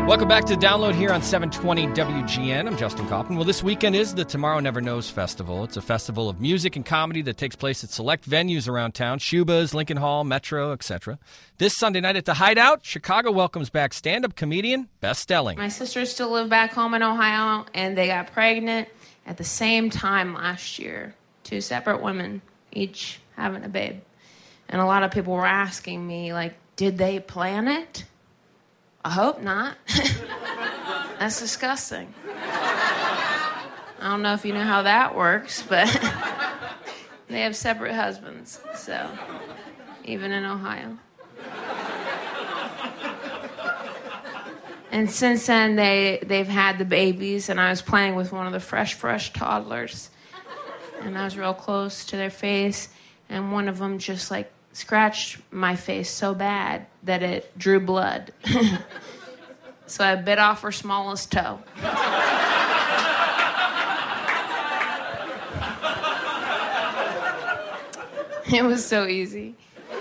Welcome back to Download here on 720 WGN. I'm Justin Kaufman. Well, this weekend is the Tomorrow Never Knows Festival. It's a festival of music and comedy that takes place at select venues around town, Shuba's, Lincoln Hall, Metro, etc. This Sunday night at the Hideout, Chicago welcomes back stand-up comedian Beth Stelling. My sisters still live back home in Ohio, and they got pregnant at the same time last year. 2 separate women, each having a babe. And a lot of people were asking me, like, did they plan it? I hope not. That's disgusting. I don't know if you know how that works, but they have separate husbands, so even in Ohio. And since then, they've had the babies, and I was playing with one of the fresh toddlers, and I was real close to their face, and one of them just, like, scratched my face so bad that it drew blood. So I bit off her smallest toe. It was so easy.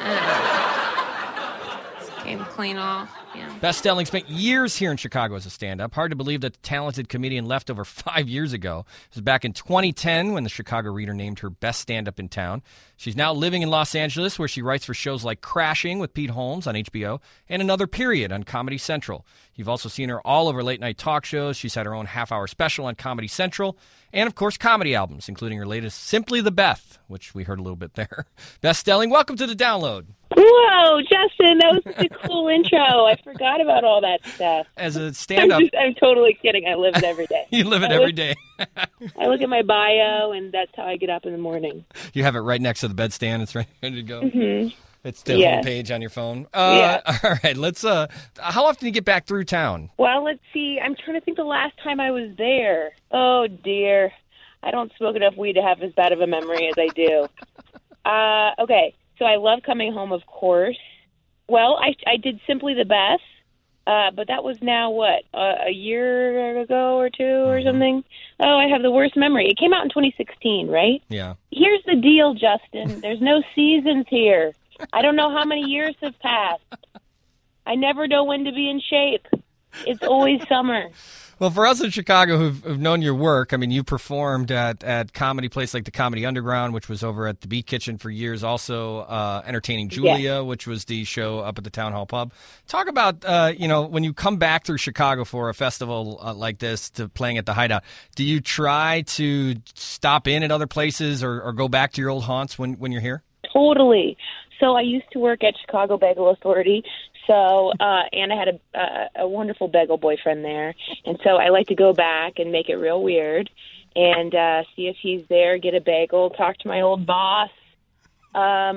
Just came clean off. Yeah. Beth Stelling spent years here in Chicago as a stand-up. Hard to believe that the talented comedian left over 5 years ago. It was back in 2010 when the Chicago Reader named her best stand-up in town. She's now living in Los Angeles, where she writes for shows like Crashing with Pete Holmes on HBO and Another Period on Comedy Central. You've also seen her all over late-night talk shows. She's had her own half-hour special on Comedy Central and, of course, comedy albums, including her latest Simply the Beth, which we heard a little bit there. Beth Stelling, welcome to the Download. Whoa, Justin, that was such a cool intro. I forgot about all that stuff. As a stand-up... I'm totally kidding. I live it every day. You live it every day. I look at my bio, and that's how I get up in the morning. You have it right next to the bedstand. It's ready to go. Mm-hmm. It's the homepage on your phone. Yeah. All right, let's... how often do you get back through town? Well, let's see. I'm trying to think the last time I was there. Oh, dear. I don't smoke enough weed to have as bad of a memory as I do. Okay. So I love coming home, of course. Well, I did Simply the Beth, but that was now, a year ago or two or something? Oh, I have the worst memory. It came out in 2016, right? Yeah. Here's the deal, Justin. There's no seasons here. I don't know how many years have passed. I never know when to be in shape. It's always summer. Well, for us in Chicago who've known your work, I mean, you performed at comedy places like the Comedy Underground, which was over at the Beat Kitchen for years, also Entertaining Julia, which was the show up at the Town Hall Pub. Talk about, when you come back through Chicago for a festival like this to playing at the Hideout, do you try to stop in at other places or go back to your old haunts when you're here? Totally. So I used to work at Chicago Bagel Authority. So, and I had a wonderful bagel boyfriend there. And so I like to go back and make it real weird and see if he's there, get a bagel, talk to my old boss, let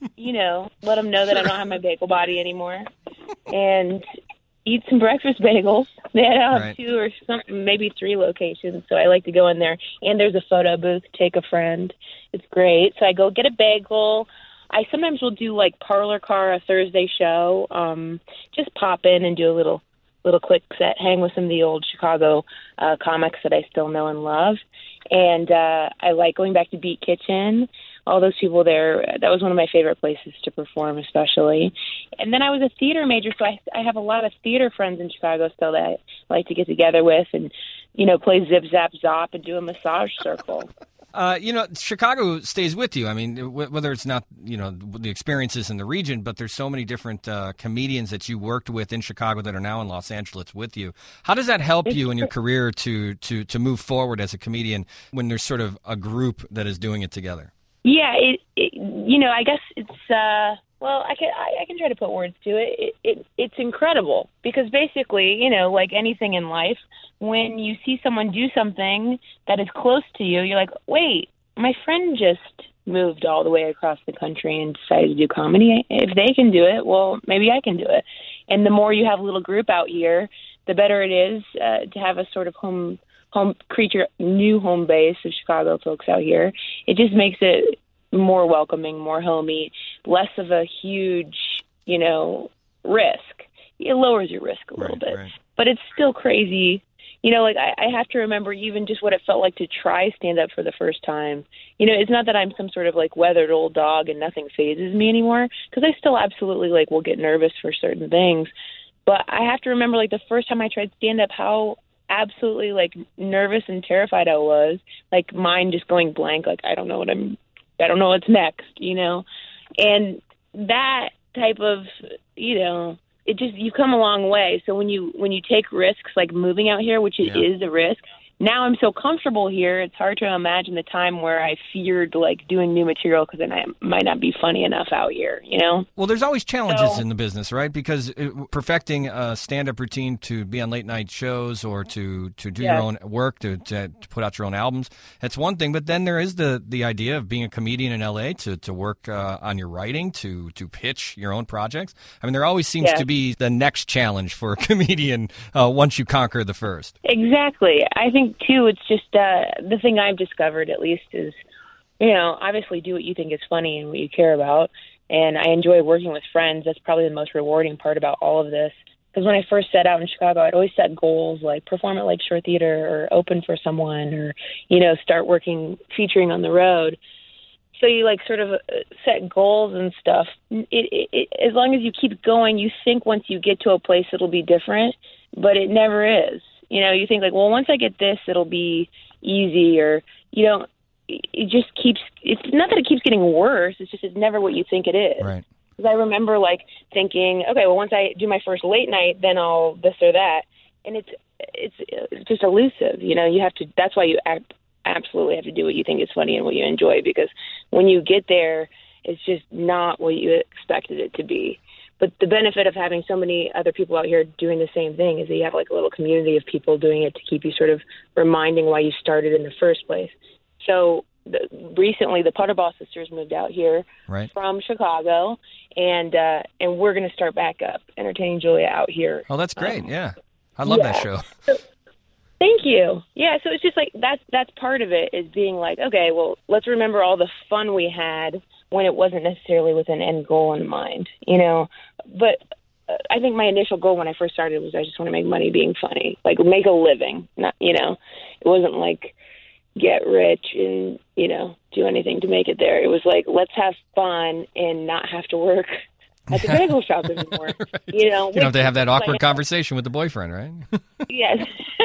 him know that I don't have my bagel body anymore, and eat some breakfast bagels. They have 2 or something, maybe 3 locations. So I like to go in there. And there's a photo booth, take a friend. It's great. So I go get a bagel. I sometimes will do like Parlor Car, a Thursday show, just pop in and do a little quick set, hang with some of the old Chicago comics that I still know and love. And I like going back to Beat Kitchen, all those people there. That was one of my favorite places to perform, especially. And then I was a theater major, so I have a lot of theater friends in Chicago still that I like to get together with and, play Zip, Zap, Zop and do a massage circle. Chicago stays with you. I mean, whether it's not, the experiences in the region, but there's so many different comedians that you worked with in Chicago that are now in Los Angeles with you. How does that help you in your career to move forward as a comedian when there's sort of a group that is doing it together? Yeah, I guess it's, I can try to put words to it. It's incredible because basically, like anything in life, when you see someone do something that is close to you, you're like, wait, my friend just moved all the way across the country and decided to do comedy. If they can do it, well, maybe I can do it. And the more you have a little group out here, the better it is to have a sort of new home base of Chicago folks out here. It just makes it more welcoming, more homey, less of a huge, risk. It lowers your risk a little bit, but it's still crazy. I have to remember even just what it felt like to try stand up for the first time. It's not that I'm some sort of like weathered old dog and nothing phases me anymore, because I still absolutely will get nervous for certain things. But I have to remember, like, the first time I tried stand-up, how absolutely, like, nervous and terrified I was. Like, mind just going blank, like, I don't know what's next, you know? And that type of, you know, you've come a long way. So when you take risks, like moving out here, which is a risk, now I'm so comfortable here, it's hard to imagine the time where I feared, like, doing new material because then I might not be funny enough out here, you know? Well, there's always challenges in the business, right? Because perfecting a stand-up routine to be on late-night shows or to do your own work, to put out your own albums, that's one thing. But then there is the idea of being a comedian in L.A., to work on your writing, to pitch your own projects. I mean, there always seems to be the next challenge for a comedian once you conquer the first. Exactly. I think, too, it's just the thing I've discovered, at least, is, you know, obviously do what you think is funny and what you care about. And I enjoy working with friends. That's probably the most rewarding part about all of this. Because when I first set out in Chicago, I'd always set goals like perform at Lakeshore Theater or open for someone or, you know, start featuring on the road. So you, like, sort of set goals and stuff. As long as you keep going, you think once you get to a place it'll be different, but it never is. You know, you think, like, well, once I get this, it'll be easy, or, you know, it just keeps, it's not that it keeps getting worse, it's just it's never what you think it is. Right. Because I remember, like, thinking, okay, well, once I do my first late night, then I'll this or that. And it's just elusive, you know, that's why you absolutely have to do what you think is funny and what you enjoy, because when you get there, it's just not what you expected it to be. But the benefit of having so many other people out here doing the same thing is that you have, like, a little community of people doing it to keep you sort of reminding why you started in the first place. So recently, the Putterball sisters moved out here from Chicago, and we're going to start back up entertaining Julia out here. Oh, that's great! Yeah, I love that show. So, thank you. Yeah, so it's just like that's part of it, is being like, okay, well, let's remember all the fun we had when it wasn't necessarily with an end goal in mind, you know. But I think my initial goal when I first started was I just want to make money being funny, like make a living. Not, you know, it wasn't like get rich and, you know, do anything to make it there. It was like, let's have fun and not have to work at the bagel shop anymore. Right. You know, you don't have to have that awkward conversation with the boyfriend, right? Yes.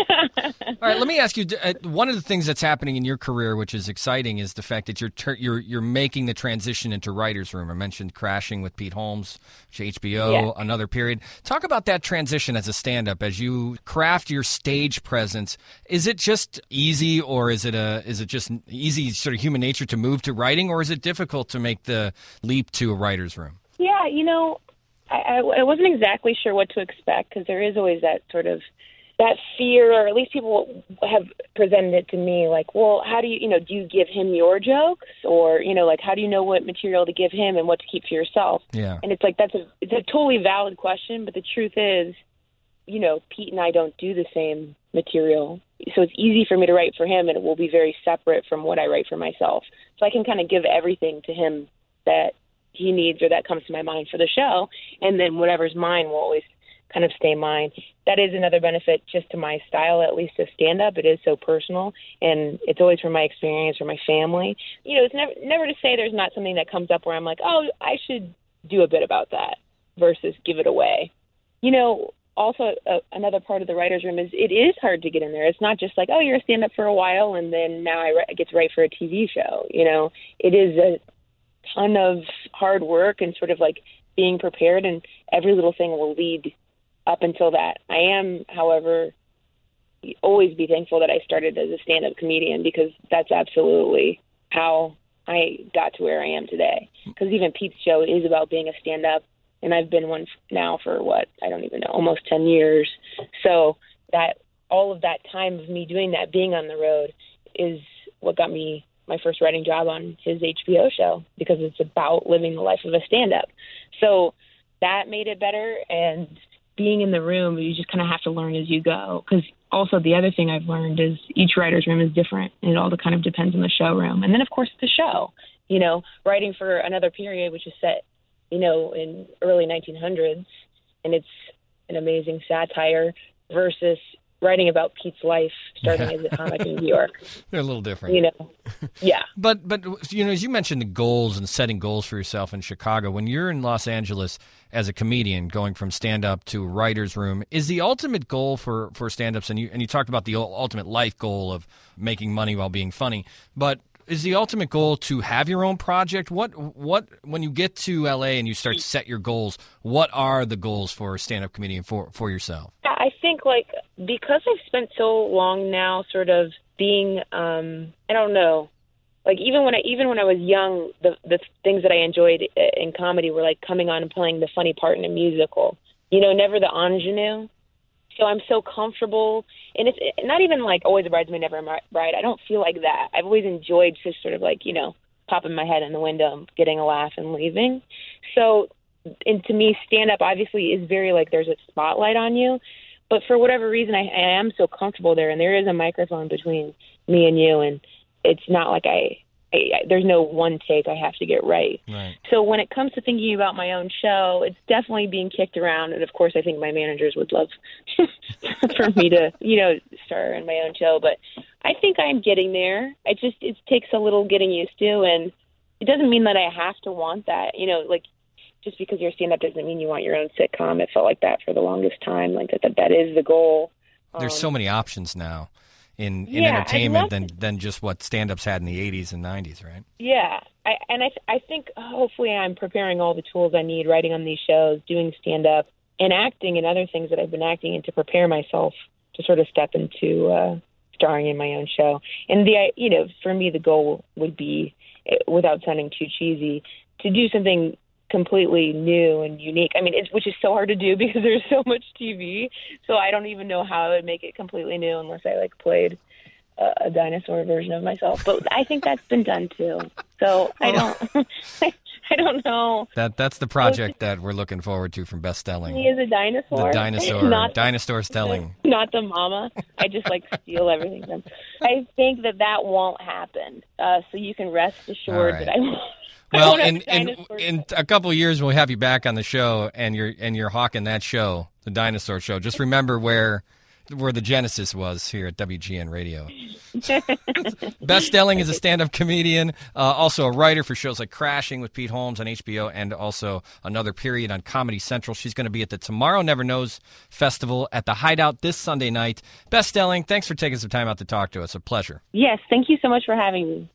All right, let me ask you. One of the things that's happening in your career, which is exciting, is the fact that you're making the transition into writer's room. I mentioned Crashing with Pete Holmes, HBO, another period. Talk about that transition as a stand-up, as you craft your stage presence. Is it just easy, or is it just easy, sort of human nature, to move to writing, or is it difficult to make the leap to a writer's room? Yeah, you know, I wasn't exactly sure what to expect, because there is always that sort of that fear, or at least people have presented it to me, like, well, how do you do you give him your jokes, or, you know, like, how do you know what material to give him and what to keep for yourself? Yeah. And it's like, it's a totally valid question, but the truth is, you know, Pete and I don't do the same material. So it's easy for me to write for him, and it will be very separate from what I write for myself. So I can kind of give everything to him that he needs or that comes to my mind for the show, and then whatever's mine will always kind of stay mine. That is another benefit just to my style, at least of stand-up. It is so personal, and it's always from my experience or my family. You know, it's never to say there's not something that comes up where I'm like, oh, I should do a bit about that, versus give it away. You know, also another part of the writer's room is it is hard to get in there. It's not just like, oh, you're a stand-up for a while, and then now I get to write for a TV show. You know, it is a ton of hard work and sort of like being prepared, and every little thing will lead up until that. I am, however, always be thankful that I started as a stand-up comedian, because that's absolutely how I got to where I am today. Because even Pete's show is about being a stand-up, and I've been one now for I don't even know, almost 10 years. So that all of that time of me doing that, being on the road, is what got me my first writing job on his HBO show, because it's about living the life of a stand-up. So that made it better, and being in the room, you just kind of have to learn as you go. Because also the other thing I've learned is each writer's room is different, and it all kind of depends on the showroom. And then, of course, the show. You know, writing for Another Period, which is set, you know, in early 1900s, and it's an amazing satire, versus writing about Pete's life starting as a comic in New York. They're a little different. You know, yeah. But you know, as you mentioned the goals and setting goals for yourself in Chicago, when you're in Los Angeles as a comedian, going from stand-up to writer's room, is the ultimate goal for stand-ups, and you talked about the ultimate life goal of making money while being funny, but is the ultimate goal to have your own project? What when you get to LA and you start to set your goals, what are the goals for a stand-up comedian for yourself? I think, like, because I've spent so long now sort of being, I don't know, like even when I was young, the things that I enjoyed in comedy were like coming on and playing the funny part in a musical, you know, never the ingenue. So I'm so comfortable, and it's not even like always a bridesmaid, never a bride. I don't feel like that. I've always enjoyed just sort of like, you know, popping my head in the window, getting a laugh and leaving. So, and to me, stand-up obviously is very like there's a spotlight on you, but for whatever reason, I am so comfortable there, and there is a microphone between me and you, and it's not like there's no one take I have to get right. So when it comes to thinking about my own show, it's definitely being kicked around. And of course, I think my managers would love for me to, you know, star in my own show. But I think I'm getting there. It takes a little getting used to. And it doesn't mean that I have to want that. You know, like just because you're stand-up doesn't mean you want your own sitcom. It felt like that for the longest time, like that is the goal. There's so many options now in entertainment than just what stand-ups had in the 80s and 90s, right? Yeah. I think hopefully I'm preparing all the tools I need, writing on these shows, doing stand-up, and acting and other things that I've been acting in to prepare myself to sort of step into starring in my own show. And you know, for me, the goal would be, without sounding too cheesy, to do something completely new and unique. I mean, which is so hard to do because there's so much TV. So I don't even know how I would make it completely new unless I like played a dinosaur version of myself. But I think that's been done too. So I don't know. That's the project that we're looking forward to from Best Stelling. He is a dinosaur. The dinosaur Stelling. Not the mama. I just like steal everything from him. I think that won't happen. So you can rest assured that I won't. Well, in a couple of years, we'll have you back on the show, and you're hawking that show, the dinosaur show. Just remember where the genesis was here at WGN Radio. Best Stelling is a stand-up comedian, also a writer for shows like Crashing with Pete Holmes on HBO, and also Another Period on Comedy Central. She's going to be at the Tomorrow Never Knows Festival at the Hideout this Sunday night. Best Stelling, thanks for taking some time out to talk to us. A pleasure. Yes, thank you so much for having me.